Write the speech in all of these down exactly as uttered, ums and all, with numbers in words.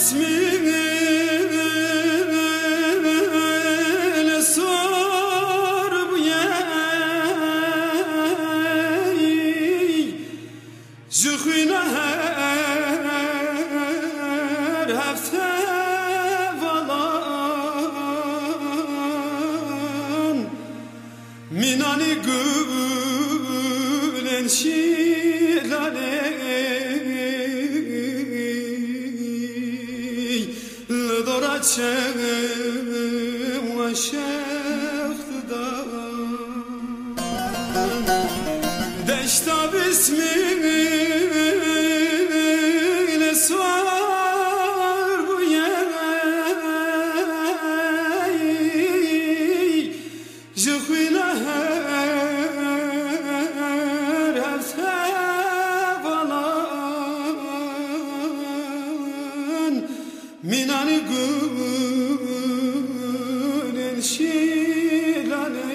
bismillah sor bu yey Jükhina her hafta valan Minani gülen şilale L'doraçem ve şehtda Deşta bismillah sor bu yey Jükhina her hafta valan Minani gülen şilale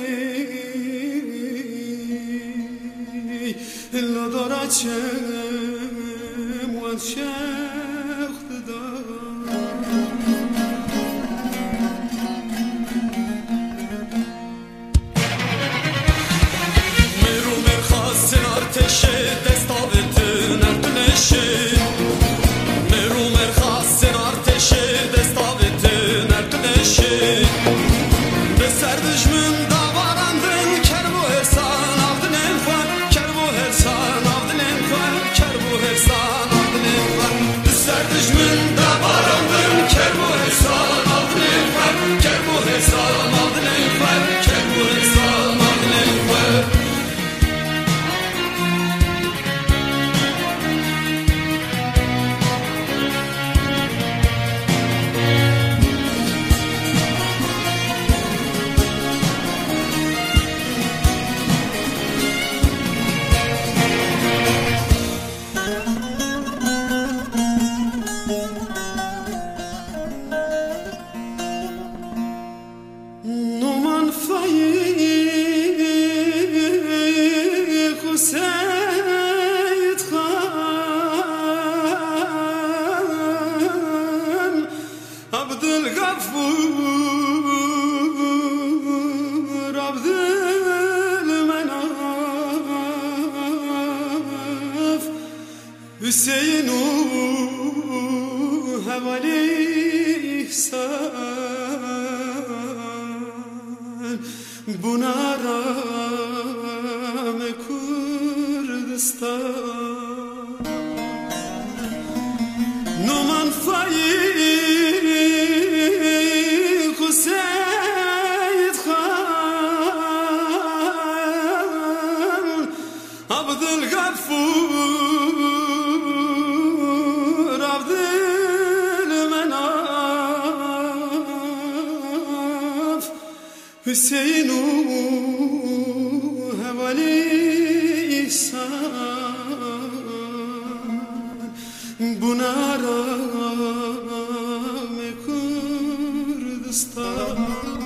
L'doraçem ve şehtda Meru merxasin arteşe destavetin ertüneşe Meru merxasin arteşe destavetin ertüneşe Beser düşmün davarandın ker bu hersan aldın enfar Ker bu hersan aldın enfar Ker bu hersan aldın enfar Beser düşmün davarandın ker bu hersan aldın enfar Ker bu hersan aldın enfar Ker bu hersan aldın enfar Numan Faik Hüseyin Khan Abdülgafur Abdülmenaf Hüseyin'u Hevali İhsan Buna rağmen Kurdistan Numan Faik Hüseyin Khan Abdülgafur Abdülmenaf Hüseyin'u Hevali İhsan Buna rağmen Kurdistan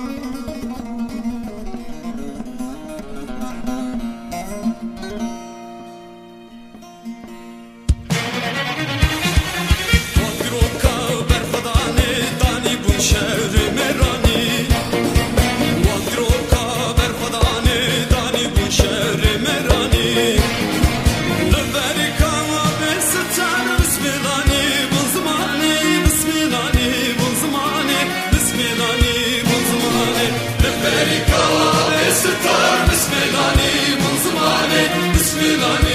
Vakroka berfadane dani bun şehri merani Vakroka berfadane dani bun şehri merani Leverika bestar bismillani bun zamani bismillani bun zamani bismillani bun zamani Leverika bestar bismillani bun zamani bismillani